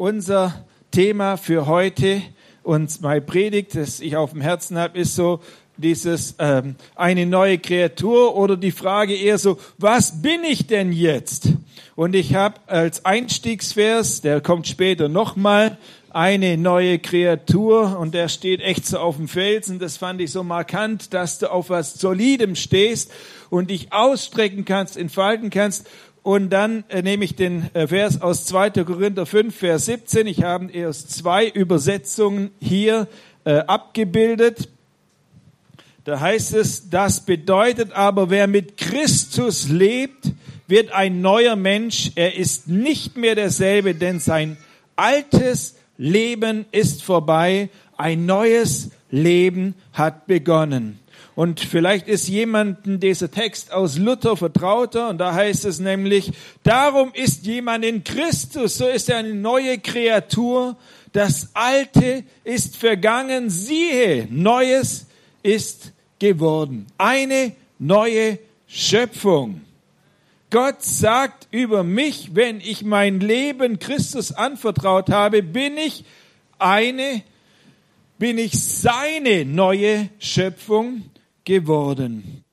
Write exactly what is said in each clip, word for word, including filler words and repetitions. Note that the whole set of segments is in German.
unser Thema für heute und meine Predigt, das ich auf dem Herzen habe, ist so dieses ähm, eine neue Kreatur oder die Frage eher so, was bin ich denn jetzt? Und ich habe als Einstiegsvers, der kommt später nochmal, eine neue Kreatur und der steht echt so auf dem Felsen. Das fand ich so markant, dass du auf was Solidem stehst und dich ausstrecken kannst, entfalten kannst. Und dann äh, nehme ich den äh, Vers aus zweiter Korinther fünf, Vers siebzehn. Ich habe erst zwei Übersetzungen hier äh, abgebildet. Da heißt es, das bedeutet aber, wer mit Christus lebt, wird ein neuer Mensch. Er ist nicht mehr derselbe, denn sein altes Leben ist vorbei. Ein neues Leben hat begonnen. Und vielleicht ist jemandem dieser Text aus Luther vertrauter. Und da heißt es nämlich, darum ist jemand in Christus, so ist er eine neue Kreatur. Das Alte ist vergangen, siehe, Neues ist geworden. Eine neue Schöpfung. Gott sagt über mich, wenn ich mein Leben Christus anvertraut habe, bin ich eine, bin ich seine neue Schöpfung geworden.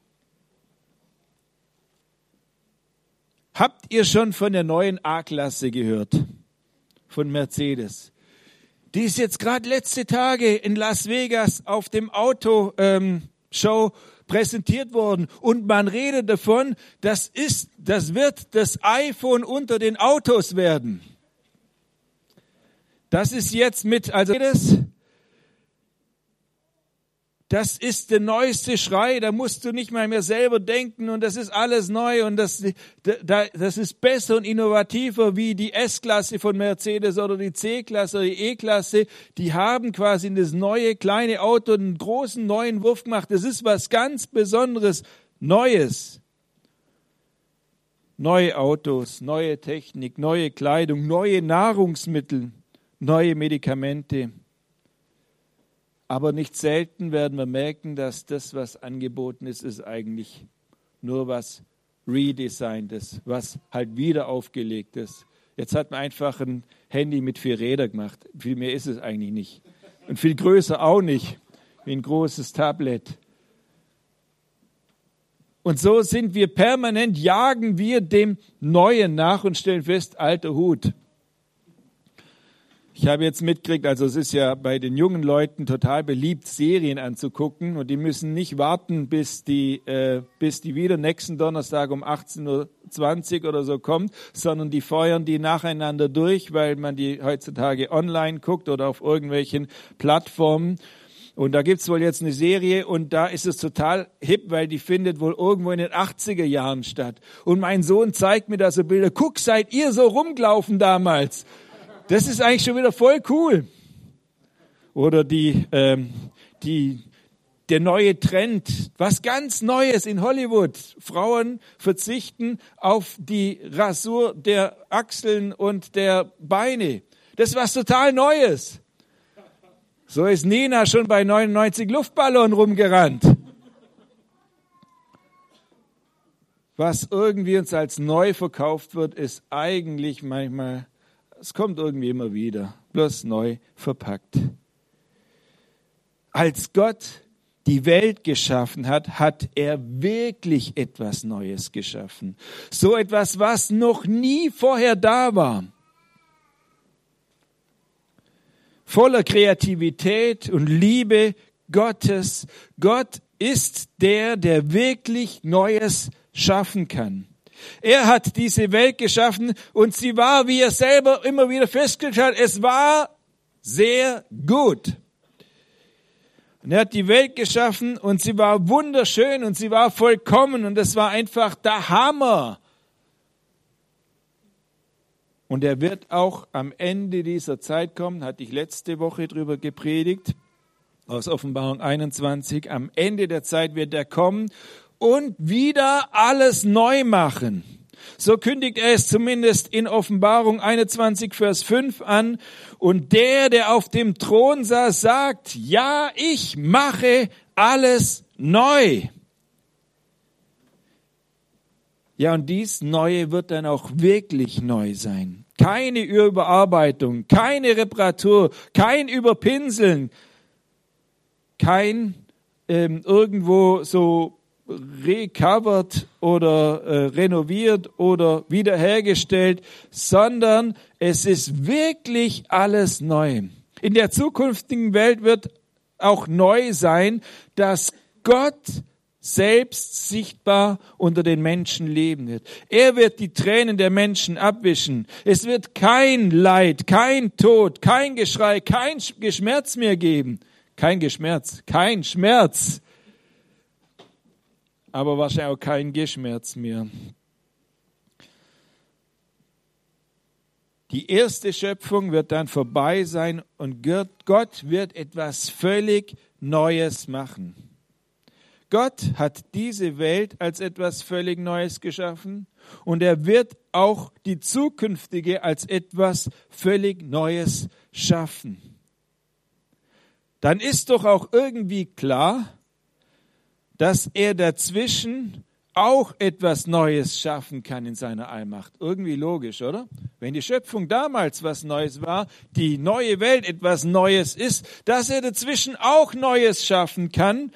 Habt ihr schon von der neuen A-Klasse gehört? Von Mercedes. Die ist jetzt gerade letzte Tage in Las Vegas auf dem Auto ähm, Show präsentiert worden und man redet davon, das ist, das wird das iPhone unter den Autos werden. Das ist jetzt mit, also das, das ist der neueste Schrei, da musst du nicht mal mehr selber denken und das ist alles neu und das, das ist besser und innovativer wie die S-Klasse von Mercedes oder die C-Klasse oder die E-Klasse. Die haben quasi in das neue kleine Auto einen großen neuen Wurf gemacht. Das ist was ganz Besonderes, Neues. Neue Autos, neue Technik, neue Kleidung, neue Nahrungsmittel, neue Medikamente. Aber nicht selten werden wir merken, dass das, was angeboten ist, ist eigentlich nur was Redesigntes, was halt wieder aufgelegt ist. Jetzt hat man einfach ein Handy mit vier Rädern gemacht. Viel mehr ist es eigentlich nicht. Und viel größer auch nicht, wie ein großes Tablet. Und so sind wir permanent, jagen wir dem Neuen nach und stellen fest, alter Hut. Ich habe jetzt mitgekriegt, also es ist ja bei den jungen Leuten total beliebt, Serien anzugucken und die müssen nicht warten, bis die, äh, bis die wieder nächsten Donnerstag um achtzehn Uhr zwanzig oder so kommt, sondern die feuern die nacheinander durch, weil man die heutzutage online guckt oder auf irgendwelchen Plattformen. Und da gibt's wohl jetzt eine Serie und da ist es total hip, weil die findet wohl irgendwo in den achtziger Jahren statt. Und mein Sohn zeigt mir da so Bilder, guck, seid ihr so rumgelaufen damals? Das ist eigentlich schon wieder voll cool. Oder die, ähm, die, der neue Trend, was ganz Neues in Hollywood. Frauen verzichten auf die Rasur der Achseln und der Beine. Das ist was total Neues. So ist Nina schon bei neunundneunzig Luftballonen rumgerannt. Was irgendwie uns als neu verkauft wird, ist eigentlich manchmal, es kommt irgendwie immer wieder, bloß neu verpackt. Als Gott die Welt geschaffen hat, hat er wirklich etwas Neues geschaffen. So etwas, was noch nie vorher da war. Voller Kreativität und Liebe Gottes. Gott ist der, der wirklich Neues schaffen kann. Er hat diese Welt geschaffen und sie war, wie er selber immer wieder festgestellt hat, es war sehr gut. Und er hat die Welt geschaffen und sie war wunderschön und sie war vollkommen und es war einfach der Hammer. Und er wird auch am Ende dieser Zeit kommen, hatte ich letzte Woche drüber gepredigt, aus Offenbarung einundzwanzig, am Ende der Zeit wird er kommen und wieder alles neu machen. So kündigt er es zumindest in Offenbarung einundzwanzig, Vers fünf an. Und der, der auf dem Thron saß, sagt, ja, ich mache alles neu. Ja, und dies Neue wird dann auch wirklich neu sein. keine Überarbeitung, keine Reparatur, kein Überpinseln, kein ähm, irgendwo so recovered oder äh, renoviert oder wiederhergestellt, sondern es ist wirklich alles neu. In der zukünftigen Welt wird auch neu sein, dass Gott selbst sichtbar unter den Menschen leben wird. Er wird die Tränen der Menschen abwischen. Es wird kein Leid, kein Tod, kein Geschrei, kein Geschmerz mehr geben. Kein Geschmerz, kein Schmerz. Aber wahrscheinlich auch kein Geschmerz mehr. Die erste Schöpfung wird dann vorbei sein und Gott wird etwas völlig Neues machen. Gott hat diese Welt als etwas völlig Neues geschaffen und er wird auch die zukünftige als etwas völlig Neues schaffen. Dann ist doch auch irgendwie klar, dass er dazwischen auch etwas Neues schaffen kann in seiner Allmacht. Irgendwie logisch, oder? Wenn die Schöpfung damals was Neues war, die neue Welt etwas Neues ist, dass er dazwischen auch Neues schaffen kann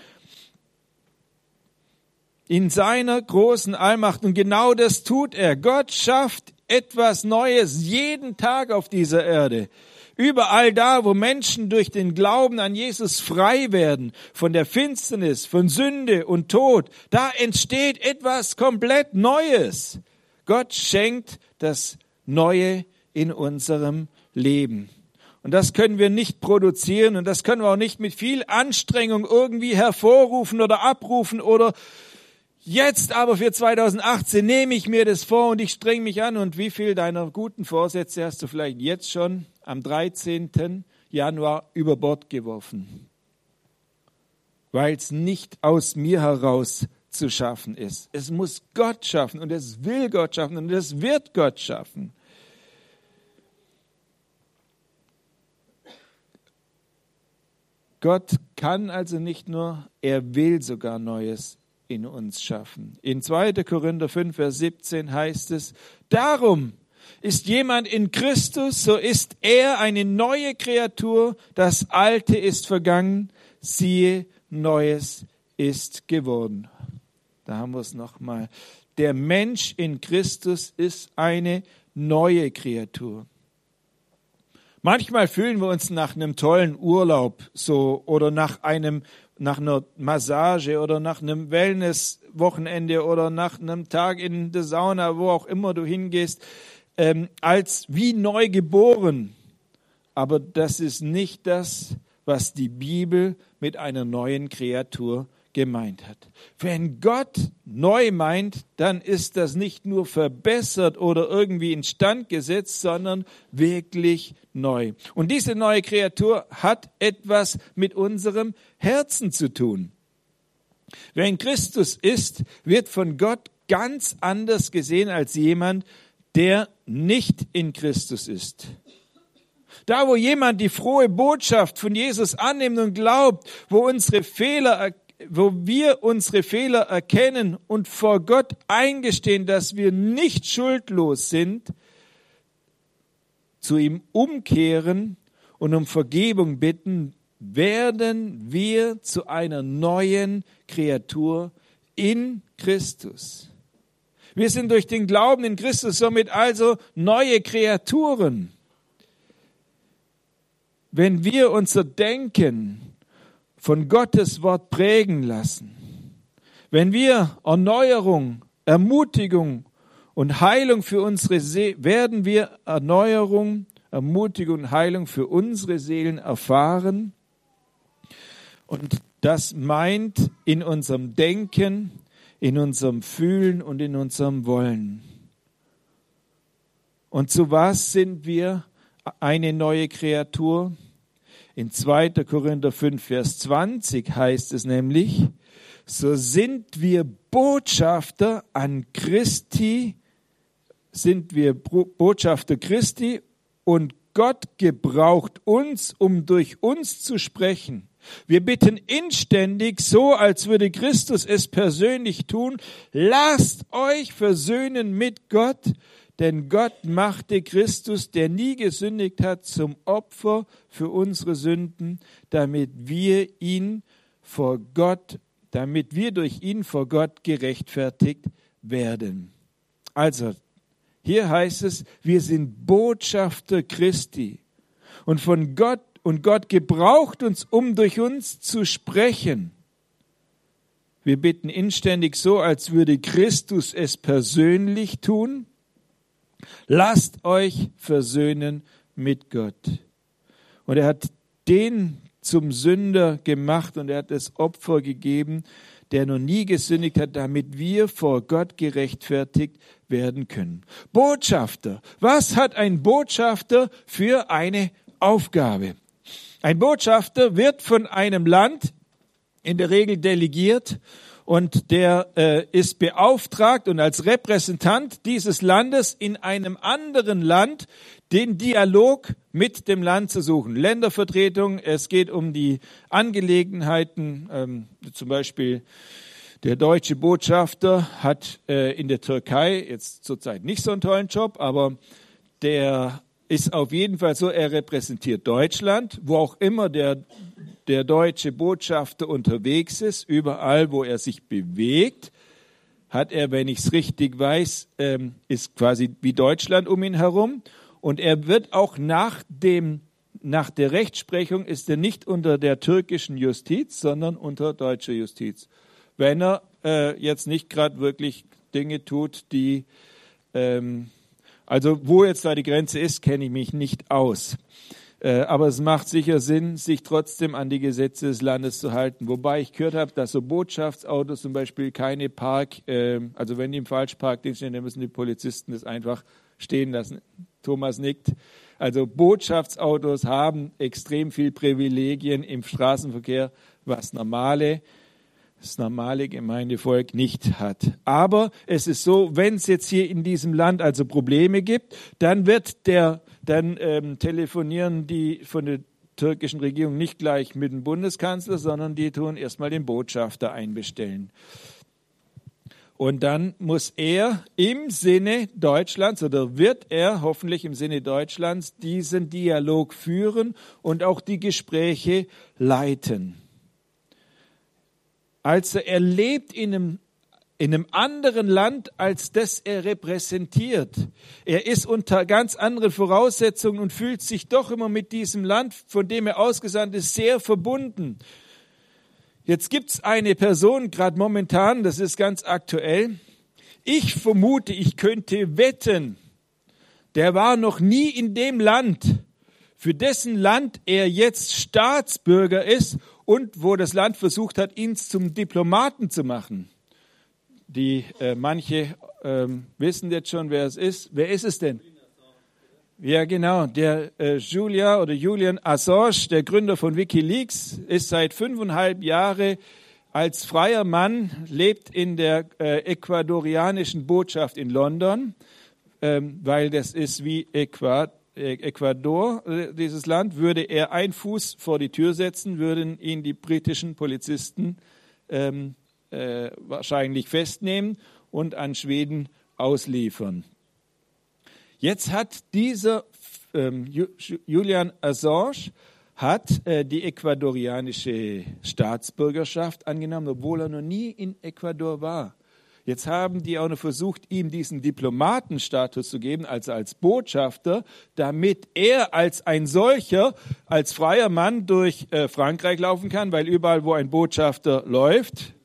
in seiner großen Allmacht. Und genau das tut er. Gott schafft etwas Neues jeden Tag auf dieser Erde. Überall da, wo Menschen durch den Glauben an Jesus frei werden, von der Finsternis, von Sünde und Tod, da entsteht etwas komplett Neues. Gott schenkt das Neue in unserem Leben. Und das können wir nicht produzieren und das können wir auch nicht mit viel Anstrengung irgendwie hervorrufen oder abrufen oder jetzt aber für zweitausendachtzehn nehme ich mir das vor und ich streng mich an. Und wie viel deiner guten Vorsätze hast du vielleicht jetzt schon am dreizehnten Januar über Bord geworfen? Weil es nicht aus mir heraus zu schaffen ist. Es muss Gott schaffen und es will Gott schaffen und es wird Gott schaffen. Gott kann also nicht nur, er will sogar Neues in uns schaffen. In zweiter Korinther fünf, Vers siebzehn heißt es, darum ist jemand in Christus, so ist er eine neue Kreatur, das Alte ist vergangen, siehe, Neues ist geworden. Da haben wir es nochmal. Der Mensch in Christus ist eine neue Kreatur. Manchmal fühlen wir uns nach einem tollen Urlaub so oder nach einem nach einer Massage oder nach einem Wellness-Wochenende oder nach einem Tag in der Sauna, wo auch immer du hingehst, ähm, als wie neu geboren. Aber das ist nicht das, was die Bibel mit einer neuen Kreatur gemeint hat. Wenn Gott neu meint, dann ist das nicht nur verbessert oder irgendwie instand gesetzt, sondern wirklich neu. Und diese neue Kreatur hat etwas mit unserem Herzen zu tun. Wer in Christus ist, wird von Gott ganz anders gesehen als jemand, der nicht in Christus ist. Da, wo jemand die frohe Botschaft von Jesus annimmt und glaubt, wo unsere Fehler wo wir unsere Fehler erkennen und vor Gott eingestehen, dass wir nicht schuldlos sind, zu ihm umkehren und um Vergebung bitten, werden wir zu einer neuen Kreatur in Christus. Wir sind durch den Glauben in Christus somit also neue Kreaturen. Wenn wir unser Denken von Gottes Wort prägen lassen, wenn wir Erneuerung, Ermutigung und Heilung für unsere Seelen, werden wir Erneuerung, Ermutigung und Heilung für unsere Seelen erfahren. Und das meint in unserem Denken, in unserem Fühlen und in unserem Wollen. Und zu was sind wir eine neue Kreatur? In zweiter Korinther fünf, Vers zwanzig heißt es nämlich, so sind wir Botschafter an Christi, sind wir Botschafter Christi und Gott gebraucht uns, um durch uns zu sprechen. Wir bitten inständig, so als würde Christus es persönlich tun, lasst euch versöhnen mit Gott. denn Gott machte Christus, der nie gesündigt hat, zum Opfer für unsere Sünden, damit wir ihn vor Gott, damit wir durch ihn vor Gott gerechtfertigt werden. Also, hier heißt es, wir sind Botschafter Christi. Und von Gott, und Gott gebraucht uns, um durch uns zu sprechen. Wir bitten inständig so, als würde Christus es persönlich tun. Lasst euch versöhnen mit Gott. Und er hat den zum Sünder gemacht und er hat das Opfer gegeben, der noch nie gesündigt hat, damit wir vor Gott gerechtfertigt werden können. Botschafter. Was hat ein Botschafter für eine Aufgabe? Ein Botschafter wird von einem Land in der Regel delegiert und der äh, ist beauftragt und als Repräsentant dieses Landes in einem anderen Land den Dialog mit dem Land zu suchen. Ländervertretung, es geht um die Angelegenheiten, ähm, zum Beispiel der deutsche Botschafter hat äh, in der Türkei jetzt zurzeit nicht so einen tollen Job, aber der ist auf jeden Fall so, er repräsentiert Deutschland, wo auch immer der der deutsche Botschafter unterwegs ist, überall, wo er sich bewegt, hat er, wenn ich es richtig weiß, ähm, ist quasi wie Deutschland um ihn herum. Und er wird auch nach dem, nach der Rechtsprechung ist er nicht unter der türkischen Justiz, sondern unter deutscher Justiz. Wenn er äh, jetzt nicht gerade wirklich Dinge tut, die, ähm, also wo jetzt da die Grenze ist, kenne ich mich nicht aus. Aber es macht sicher Sinn, sich trotzdem an die Gesetze des Landes zu halten. Wobei ich gehört habe, dass so Botschaftsautos zum Beispiel keine Park, äh, also wenn die im Falschparkding stehen, dann müssen die Polizisten das einfach stehen lassen. Thomas nickt. Also Botschaftsautos haben extrem viel Privilegien im Straßenverkehr, was normale, das normale Gemeindevolk nicht hat. Aber es ist so, wenn es jetzt hier in diesem Land also Probleme gibt, dann wird der Dann ähm, telefonieren die von der türkischen Regierung nicht gleich mit dem Bundeskanzler, sondern die tun erstmal den Botschafter einbestellen. Und dann muss er im Sinne Deutschlands oder wird er hoffentlich im Sinne Deutschlands diesen Dialog führen und auch die Gespräche leiten. Also er lebt in einem in einem anderen Land, als das er repräsentiert. Er ist unter ganz anderen Voraussetzungen und fühlt sich doch immer mit diesem Land, von dem er ausgesandt ist, sehr verbunden. Jetzt gibt's eine Person, gerade momentan, das ist ganz aktuell. Ich vermute, ich könnte wetten, der war noch nie in dem Land, für dessen Land er jetzt Staatsbürger ist und wo das Land versucht hat, ihn zum Diplomaten zu machen. Die äh, manche ähm, wissen jetzt schon, wer es ist. Wer ist es denn? Ja, genau. Der äh, Julia oder Julian Assange, der Gründer von WikiLeaks, ist seit fünfeinhalb Jahren als freier Mann, lebt in der äh, ecuadorianischen Botschaft in London, ähm, weil das ist wie Äquat- äh, Ecuador, äh, dieses Land. Würde er einen Fuß vor die Tür setzen, würden ihn die britischen Polizisten ähm, Äh, wahrscheinlich festnehmen und an Schweden ausliefern. Jetzt hat dieser ähm, Julian Assange hat äh, die ecuadorianische Staatsbürgerschaft angenommen, obwohl er noch nie in Ecuador war. Jetzt haben die auch noch versucht, ihm diesen Diplomatenstatus zu geben, also als Botschafter, damit er als ein solcher, als freier Mann durch äh, Frankreich laufen kann, weil überall, wo ein Botschafter läuft,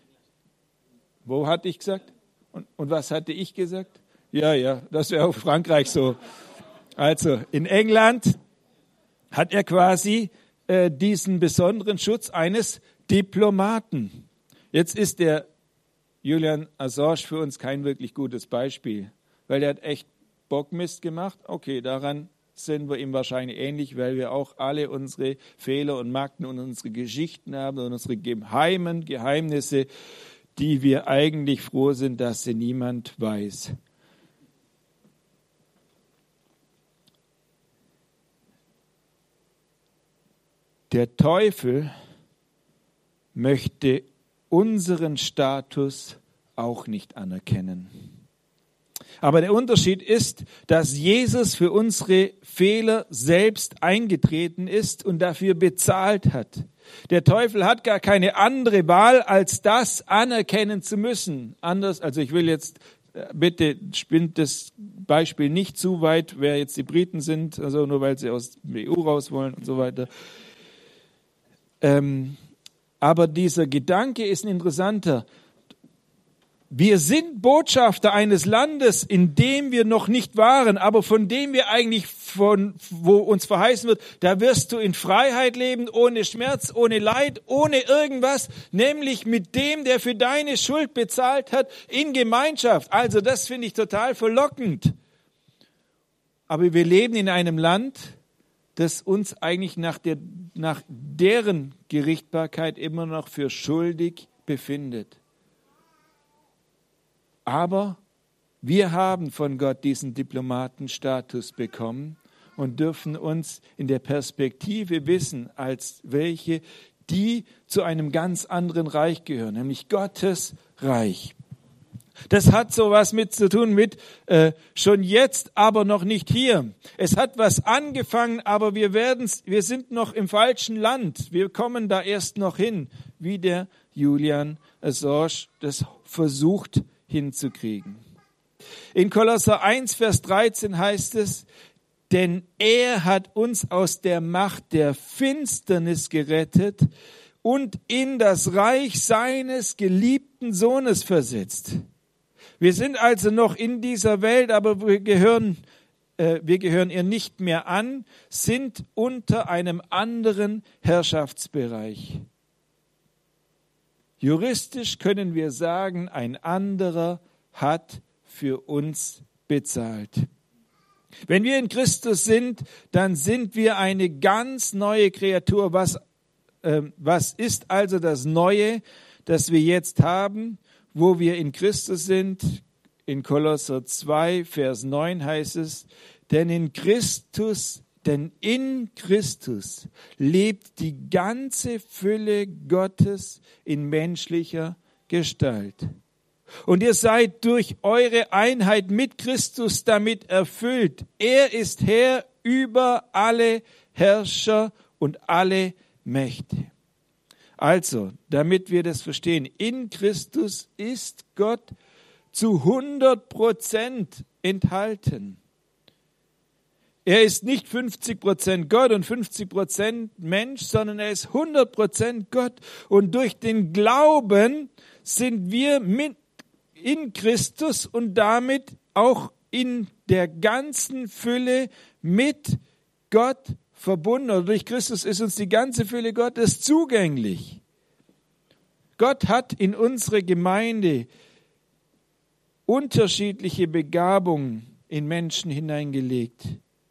wo hatte ich gesagt? Und, und was hatte ich gesagt? Ja, ja, das wäre auch Frankreich so. Also in England hat er quasi äh, diesen besonderen Schutz eines Diplomaten. Jetzt ist der Julian Assange für uns kein wirklich gutes Beispiel, weil er hat echt Bockmist gemacht. Okay, daran sind wir ihm wahrscheinlich ähnlich, weil wir auch alle unsere Fehler und Macken und unsere Geschichten haben und unsere geheimen Geheimnisse, die wir eigentlich froh sind, dass sie niemand weiß. Der Teufel möchte unseren Status auch nicht anerkennen. Aber der Unterschied ist, dass Jesus für unsere Fehler selbst eingetreten ist und dafür bezahlt hat. Der Teufel hat gar keine andere Wahl, als das anerkennen zu müssen. Anders, also ich will jetzt, bitte spinnt das Beispiel nicht zu weit, wer jetzt die Briten sind, also nur weil sie aus der E U raus wollen und so weiter. Ähm, aber dieser Gedanke ist ein interessanter. Wir sind Botschafter eines Landes, in dem wir noch nicht waren, aber von dem wir eigentlich, von, wo uns verheißen wird, da wirst du in Freiheit leben, ohne Schmerz, ohne Leid, ohne irgendwas, nämlich mit dem, der für deine Schuld bezahlt hat, in Gemeinschaft. Also das finde ich total verlockend. Aber wir leben in einem Land, das uns eigentlich nach, der, nach deren Gerichtbarkeit immer noch für schuldig befindet. Aber wir haben von Gott diesen Diplomatenstatus bekommen und dürfen uns in der Perspektive wissen, als welche, die zu einem ganz anderen Reich gehören, nämlich Gottes Reich. Das hat sowas mit zu tun mit äh, schon jetzt, aber noch nicht hier. Es hat was angefangen, aber wir werden's, wir sind noch im falschen Land. Wir kommen da erst noch hin, wie der Julian Assange das versucht hinzukriegen. In Kolosser eins, Vers dreizehn heißt es, denn er hat uns aus der Macht der Finsternis gerettet und in das Reich seines geliebten Sohnes versetzt. Wir sind also noch in dieser Welt, aber wir gehören, äh, wir gehören ihr nicht mehr an, sind unter einem anderen Herrschaftsbereich. Juristisch können wir sagen, ein anderer hat für uns bezahlt. Wenn wir in Christus sind, dann sind wir eine ganz neue Kreatur. Was, äh, was ist also das Neue, das wir jetzt haben, wo wir in Christus sind? In Kolosser zwei, Vers neun heißt es, denn in Christus Denn in Christus lebt die ganze Fülle Gottes in menschlicher Gestalt. Und ihr seid durch eure Einheit mit Christus damit erfüllt. Er ist Herr über alle Herrscher und alle Mächte. Also, damit wir das verstehen, in Christus ist Gott zu hundert Prozent enthalten. Er ist nicht fünfzig Prozent Gott und fünfzig Prozent Mensch, sondern er ist hundert Prozent Gott. Und durch den Glauben sind wir mit in Christus und damit auch in der ganzen Fülle mit Gott verbunden. Oder durch Christus ist uns die ganze Fülle Gottes zugänglich. Gott hat in unsere Gemeinde unterschiedliche Begabungen in Menschen hineingelegt,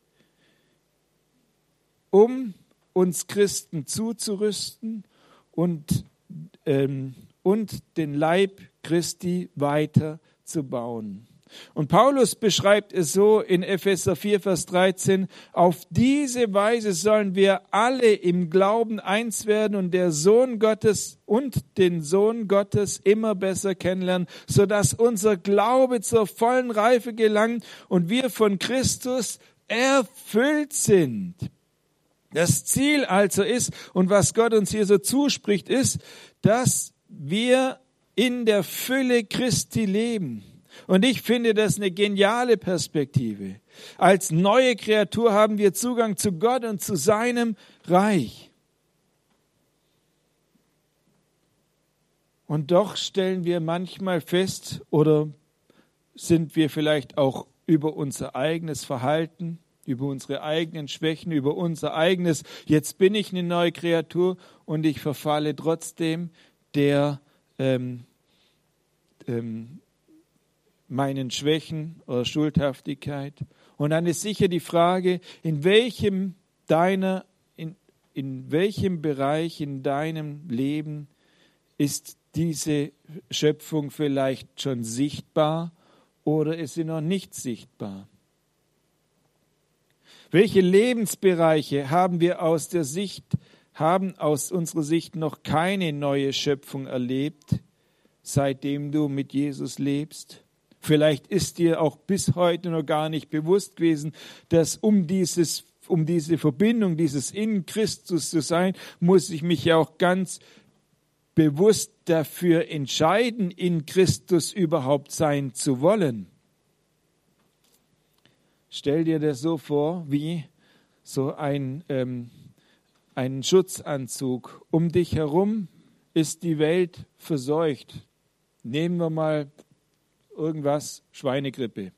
um uns Christen zuzurüsten und, ähm, und den Leib Christi weiter zu bauen. Und Paulus beschreibt es so in Epheser vier, Vers dreizehn, auf diese Weise sollen wir alle im Glauben eins werden und der Sohn Gottes und den Sohn Gottes immer besser kennenlernen, sodass unser Glaube zur vollen Reife gelangt und wir von Christus erfüllt sind. Das Ziel also ist, und was Gott uns hier so zuspricht, ist, dass wir in der Fülle Christi leben. Und ich finde das eine geniale Perspektive. Als neue Kreatur haben wir Zugang zu Gott und zu seinem Reich. Und doch stellen wir manchmal fest, oder sind wir vielleicht auch über unser eigenes Verhalten, über unsere eigenen Schwächen, über unser eigenes, jetzt bin ich eine neue Kreatur und ich verfalle trotzdem der ähm, ähm, meinen Schwächen oder Schuldhaftigkeit. Und dann ist sicher die Frage, in welchem deiner, in, in welchem Bereich in deinem Leben ist diese Schöpfung vielleicht schon sichtbar oder ist sie noch nicht sichtbar? Welche Lebensbereiche haben wir aus der Sicht, haben aus unserer Sicht noch keine neue Schöpfung erlebt, seitdem du mit Jesus lebst? Vielleicht ist dir auch bis heute noch gar nicht bewusst gewesen, dass um dieses, um diese Verbindung, dieses in Christus zu sein, muss ich mich ja auch ganz bewusst dafür entscheiden, in Christus überhaupt sein zu wollen. Stell dir das so vor, wie so ein, ähm, ein Schutzanzug. Um dich herum ist die Welt verseucht. Nehmen wir mal irgendwas, Schweinegrippe.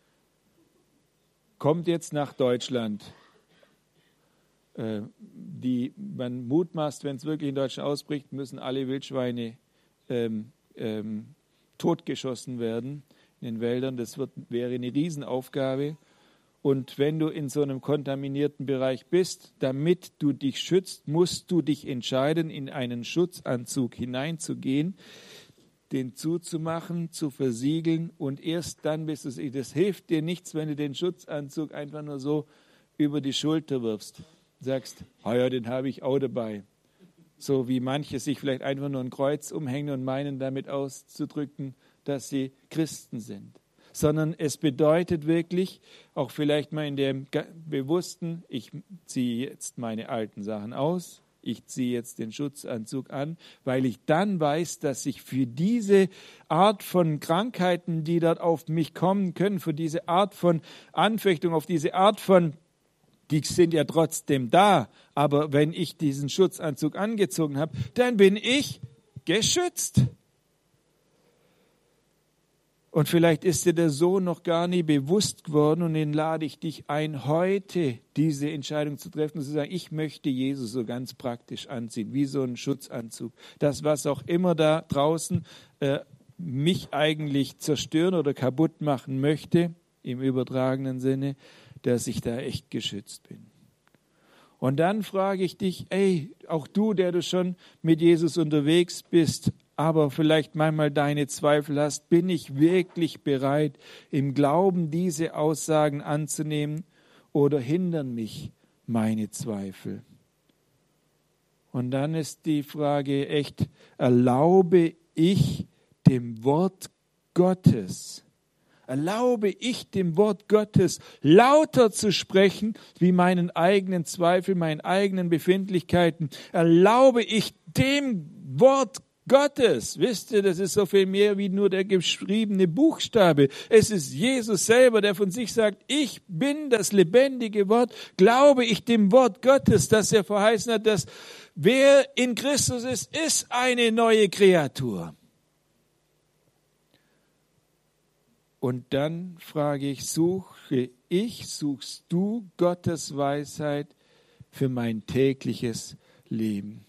Kommt jetzt nach Deutschland. Äh, die, man mutmaßt, wenn es wirklich in Deutschland ausbricht, müssen alle Wildschweine ähm, ähm, totgeschossen werden in den Wäldern. Das wird, wäre eine Riesenaufgabe. Und wenn du in so einem kontaminierten Bereich bist, damit du dich schützt, musst du dich entscheiden, in einen Schutzanzug hineinzugehen, den zuzumachen, zu versiegeln und erst dann bist du sicher. Das hilft dir nichts, wenn du den Schutzanzug einfach nur so über die Schulter wirfst. Sagst, oh ja, den habe ich auch dabei. So wie manche sich vielleicht einfach nur ein Kreuz umhängen und meinen, damit auszudrücken, dass sie Christen sind. Sondern es bedeutet wirklich, auch vielleicht mal in dem Bewussten, ich ziehe jetzt meine alten Sachen aus, ich ziehe jetzt den Schutzanzug an, weil ich dann weiß, dass ich für diese Art von Krankheiten, die dort auf mich kommen können, für diese Art von Anfechtung, auf diese Art von, die sind ja trotzdem da, aber wenn ich diesen Schutzanzug angezogen habe, dann bin ich geschützt. Und vielleicht ist dir der Sohn noch gar nie bewusst geworden und den lade ich dich ein, heute diese Entscheidung zu treffen und zu sagen, ich möchte Jesus so ganz praktisch anziehen, wie so ein Schutzanzug. Das, was auch immer da draußen äh, mich eigentlich zerstören oder kaputt machen möchte, im übertragenen Sinne, dass ich da echt geschützt bin. Und dann frage ich dich, ey, auch du, der du schon mit Jesus unterwegs bist, aber vielleicht manchmal deine Zweifel hast, bin ich wirklich bereit, im Glauben diese Aussagen anzunehmen oder hindern mich meine Zweifel? Und dann ist die Frage echt, erlaube ich dem Wort Gottes, erlaube ich dem Wort Gottes lauter zu sprechen, wie meinen eigenen Zweifeln, meinen eigenen Befindlichkeiten, erlaube ich dem Wort Gottes, Gottes, wisst ihr, das ist so viel mehr wie nur der geschriebene Buchstabe. Es ist Jesus selber, der von sich sagt, ich bin das lebendige Wort. Glaube ich dem Wort Gottes, dass er verheißen hat, dass wer in Christus ist, ist eine neue Kreatur. Und dann frage ich, suche ich, suchst du Gottes Weisheit für mein tägliches Leben?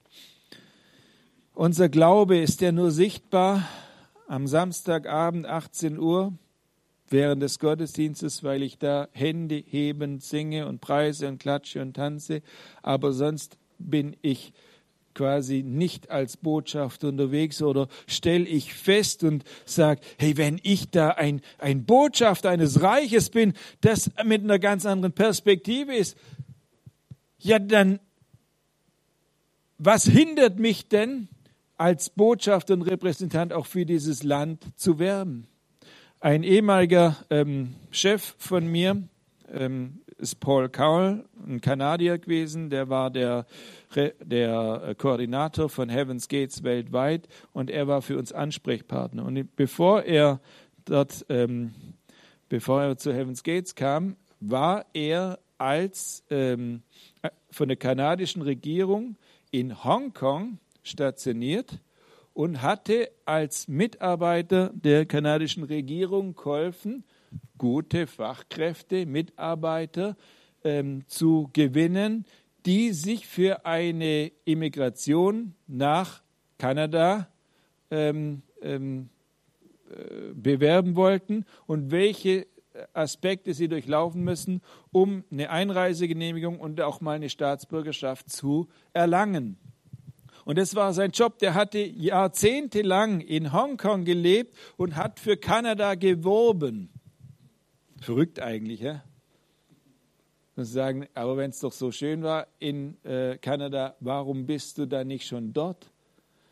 Unser Glaube ist ja nur sichtbar am Samstagabend achtzehn Uhr während des Gottesdienstes, weil ich da Hände hebend singe und preise und klatsche und tanze. Aber sonst bin ich quasi nicht als Botschafter unterwegs oder stelle ich fest und sage, hey, wenn ich da ein, ein Botschafter eines Reiches bin, das mit einer ganz anderen Perspektive ist, ja dann, was hindert mich denn, als Botschafter und Repräsentant auch für dieses Land zu werben? Ein ehemaliger ähm, Chef von mir ähm, ist Paul Cowell, ein Kanadier gewesen, der war der, der Koordinator von Heaven's Gates weltweit und er war für uns Ansprechpartner. Und bevor er dort, ähm, bevor er zu Heaven's Gates kam, war er als ähm, von der kanadischen Regierung in Hongkong stationiert und hatte als Mitarbeiter der kanadischen Regierung geholfen, gute Fachkräfte, Mitarbeiter ähm, zu gewinnen, die sich für eine Immigration nach Kanada ähm, ähm, äh, bewerben wollten und welche Aspekte sie durchlaufen müssen, um eine Einreisegenehmigung und auch mal eine Staatsbürgerschaft zu erlangen. Und das war sein Job. Der hatte jahrzehntelang in Hongkong gelebt und hat für Kanada geworben. Verrückt eigentlich, ja? Und sagen, aber wenn es doch so schön war in äh, Kanada, warum bist du da nicht schon dort?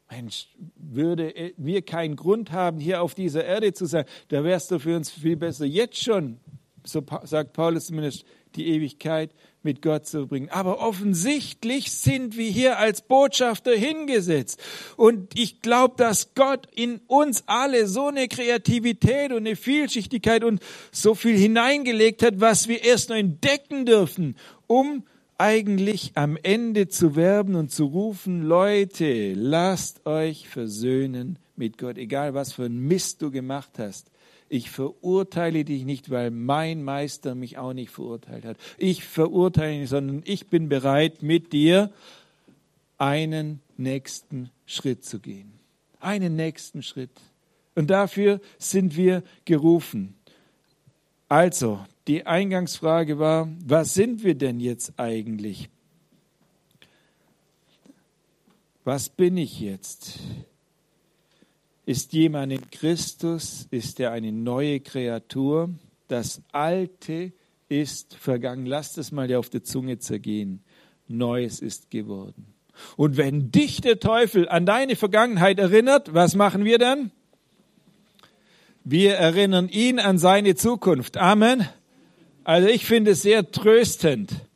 Mensch, würde wir keinen Grund haben, hier auf dieser Erde zu sein, da wär's doch für uns viel besser, jetzt schon, so sagt Paulus zumindest, die Ewigkeit mit Gott zu bringen. Aber offensichtlich sind wir hier als Botschafter hingesetzt. Und ich glaube, dass Gott in uns alle so eine Kreativität und eine Vielschichtigkeit und so viel hineingelegt hat, was wir erst noch entdecken dürfen, um eigentlich am Ende zu werben und zu rufen, Leute, lasst euch versöhnen mit Gott, egal was für ein Mist du gemacht hast. Ich verurteile dich nicht, weil mein Meister mich auch nicht verurteilt hat. Ich verurteile nicht, sondern ich bin bereit, mit dir einen nächsten Schritt zu gehen. Einen nächsten Schritt. Und dafür sind wir gerufen. Also, die Eingangsfrage war, was sind wir denn jetzt eigentlich? Was bin ich jetzt? Ist jemand in Christus? Ist er eine neue Kreatur? Das Alte ist vergangen. Lasst es mal dir auf der Zunge zergehen. Neues ist geworden. Und wenn dich der Teufel an deine Vergangenheit erinnert, was machen wir dann? Wir erinnern ihn an seine Zukunft. Amen. Also ich finde es sehr tröstend,